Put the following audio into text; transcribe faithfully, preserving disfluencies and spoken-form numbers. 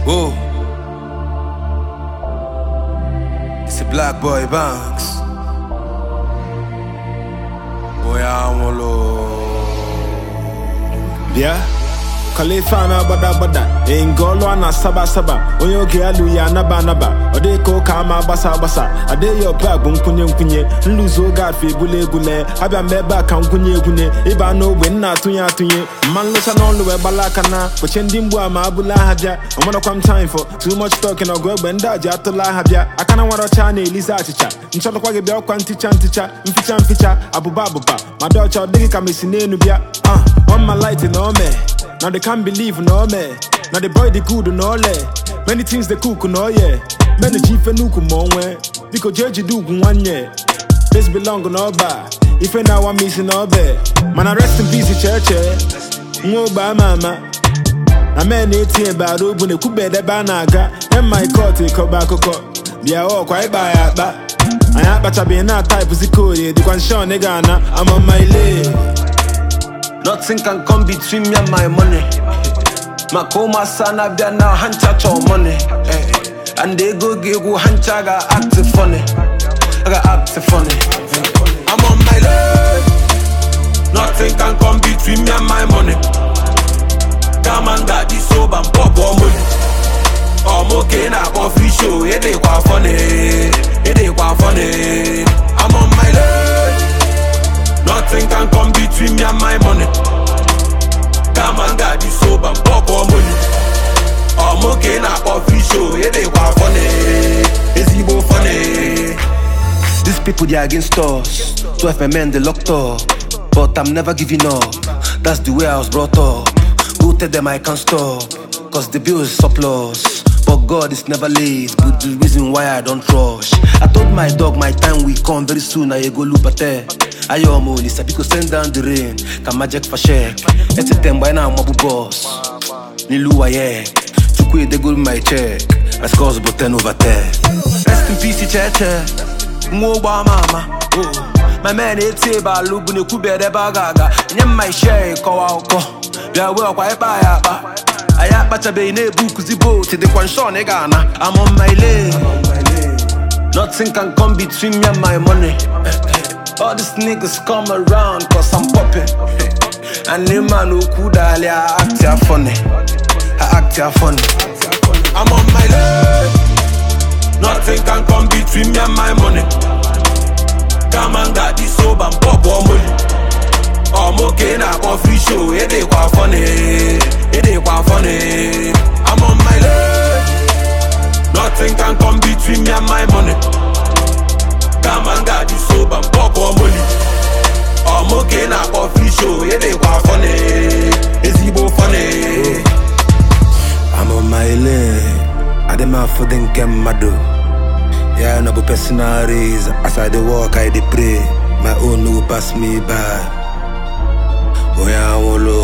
Whoa. It's a Black Boy Banks. Boy, I want to. Yeah. Kalifana bada bada Engolo ana saba saba Onyo ke alu ya naba naba Ode ko kama basa basa Ade yo bag bunkunye nkunye Nluzo gafi bule gule Abia meba ka nkunye gune Iba no win na tunye tunye Man lusa non luwe balakana Kochendi mbua ma abula habia Omona kwam time for Too much talking or go benda jatola habia Akana waro chane Elisa chicha Nchoto kwa gebia kwa nticha nticha Mficha mficha Abuba abuba Madocha odiki kamisine nubia Uh, on my light in ome Now they can't believe no me. Now they boy the good no le. Many things they cook no yeah. Many chief and nuku monwe. Because judge do one year. This belong no ba. If I now I'm missing no be. Man I rest in peace church. Ngo ba mama. I man eighteen ba do bu ne kube de banaga. And my court e ko ba koko. Bia o kwai ba ya ba. Aya ba cha be na type zikori. The kwan show nigga na. I'm on my lane. Nothing can come between me and my money. Makoma sana bia now hancha cho money. And they go give you hancha ga act funny. I got act funny. I'm on my lane. Nothing can come between me and my money. Come and got this soap and pop on money. I'm okay now coffee show. It ain't quite funny. It ain't quite funny. I'm on my lane. Nothing can come between me and my money. Come and got this soap and pop on money. I'm okay now coffee show. It ain't quite funny. It's even funny. These people they are against us. twelve men they locked up. But I'm never giving up. That's the way I was brought up. Go tell them I can't stop. Cause the bill is surplus. But God is never late. But the reason why I don't rush. I told my dog my time will come very soon. I go look at it. Ayo mo ni sabi ko send down the rain. Kama jack for check. Ete temba na mabu boss. Ni luwa ye. Chukwe de go my check. I scores but ten over ten. Rest in peace cheche. Ngo ba mama. Oh. My man ete ba lubu ne kube de bagaga. Nyem my share ko wa ko. Bia we kwa e ba ya ba. Aya bacha be ne book zibo. Te de kwan show nigga na. I'm on my lane. Nothing can come between me and my money. All these niggas come around cause I'm poppin'. And the man who could I act ya funny. I act ya funny. I'm on my lane. Nothing can come between me and my money. Come and got this soap and pop on money. I'm okay now coffee show. It ain't quite funny. It ain't quite funny. I'm on my lane. Nothing can come between me and my money. Come and got this soap and pop on money. I'm okay now coffee show. It ain't quite funny. It's even funny. I'm on my lane. I dem a for them get mad. Yeah, no but personal reason. As I dey walk, I dey pray. My own no pass me by. Oh yeah, I wolo.